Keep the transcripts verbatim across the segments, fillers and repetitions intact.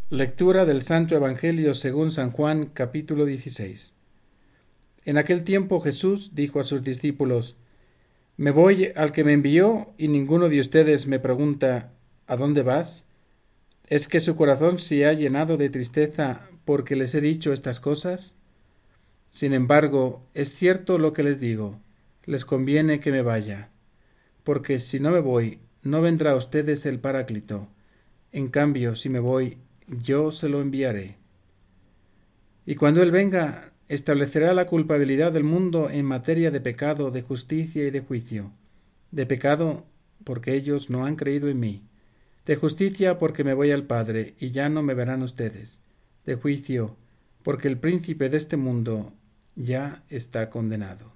Lectura del Santo Evangelio según San Juan, capítulo dieciséis. En aquel tiempo Jesús dijo a sus discípulos: Me voy al que me envió, y ninguno de ustedes me pregunta: ¿a dónde vas? ¿Es que su corazón se ha llenado de tristeza porque les he dicho estas cosas? Sin embargo, es cierto lo que les digo: les conviene que me vaya, porque si no me voy, no vendrá a ustedes el Paráclito. En cambio, si me voy, yo se lo enviaré. Y cuando Él venga, establecerá la culpabilidad del mundo en materia de pecado, de justicia y de juicio. De pecado, porque ellos no han creído en mí. De justicia, porque me voy al Padre, y ya no me verán ustedes. De juicio, porque el príncipe de este mundo ya está condenado.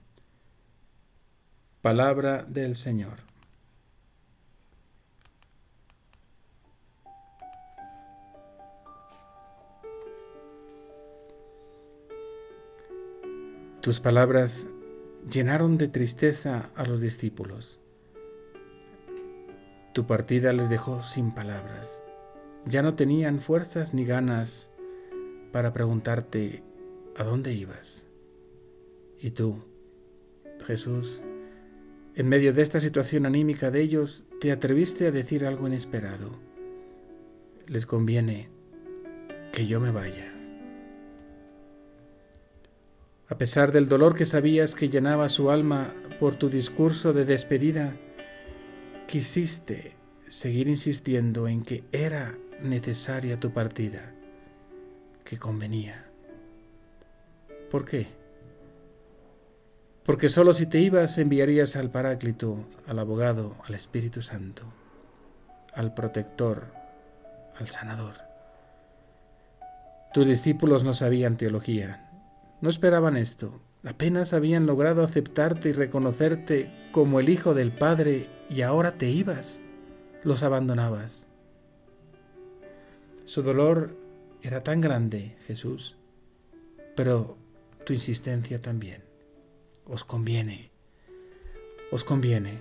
Palabra del Señor. Tus palabras llenaron de tristeza a los discípulos. Tu partida les dejó sin palabras. Ya no tenían fuerzas ni ganas para preguntarte a dónde ibas. Y tú, Jesús, en medio de esta situación anímica de ellos, te atreviste a decir algo inesperado: les conviene que yo me vaya. A pesar del dolor que sabías que llenaba su alma por tu discurso de despedida, quisiste seguir insistiendo en que era necesaria tu partida, que convenía. ¿Por qué? Porque solo si te ibas enviarías al Paráclito, al abogado, al Espíritu Santo, al protector, al sanador. Tus discípulos no sabían teología. No esperaban esto, apenas habían logrado aceptarte y reconocerte como el Hijo del Padre, y ahora te ibas, los abandonabas. Su dolor era tan grande, Jesús, pero tu insistencia también. Os conviene, os conviene.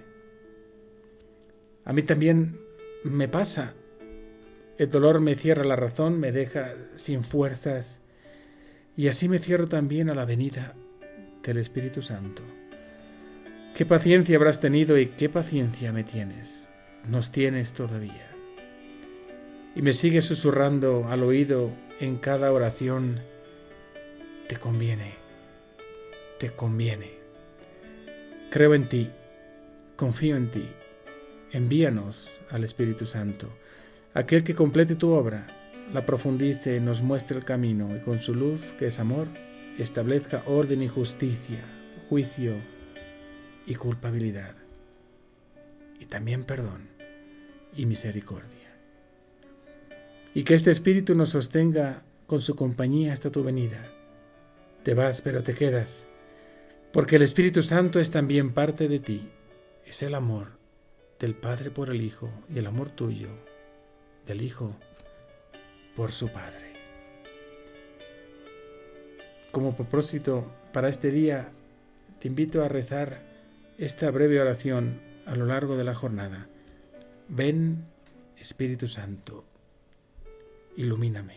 A mí también me pasa. El dolor me cierra la razón, me deja sin fuerzas. Y así me cierro también a la venida del Espíritu Santo. ¿Qué paciencia habrás tenido y qué paciencia me tienes? Nos tienes todavía. Y me sigues susurrando al oído en cada oración: te conviene, te conviene. Creo en ti, confío en ti. Envíanos al Espíritu Santo, aquel que complete tu obra, la profundice, nos muestre el camino, y con su luz, que es amor, establezca orden y justicia, juicio y culpabilidad, y también perdón y misericordia. Y que este Espíritu nos sostenga con su compañía hasta tu venida. Te vas, pero te quedas, porque el Espíritu Santo es también parte de ti. Es el amor del Padre por el Hijo, y el amor tuyo, del Hijo por su Padre. Como propósito para este día, te invito a rezar esta breve oración a lo largo de la jornada. Ven, Espíritu Santo, ilumíname.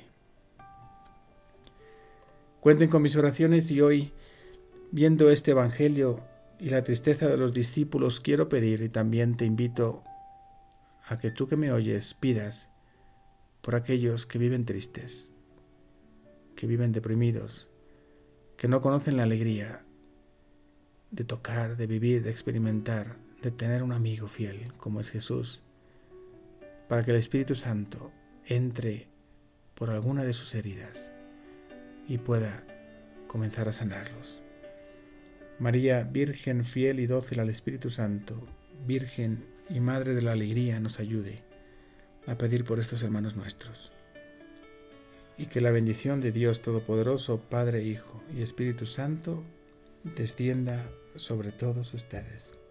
Cuenten con mis oraciones, y hoy, viendo este Evangelio y la tristeza de los discípulos, quiero pedir, y también te invito a que tú que me oyes pidas por aquellos que viven tristes, que viven deprimidos, que no conocen la alegría de tocar, de vivir, de experimentar, de tener un amigo fiel como es Jesús, para que el Espíritu Santo entre por alguna de sus heridas y pueda comenzar a sanarlos. María, Virgen fiel y dócil al Espíritu Santo, Virgen y Madre de la Alegría, nos ayude a pedir por estos hermanos nuestros. Y que la bendición de Dios Todopoderoso, Padre, Hijo y Espíritu Santo, descienda sobre todos ustedes.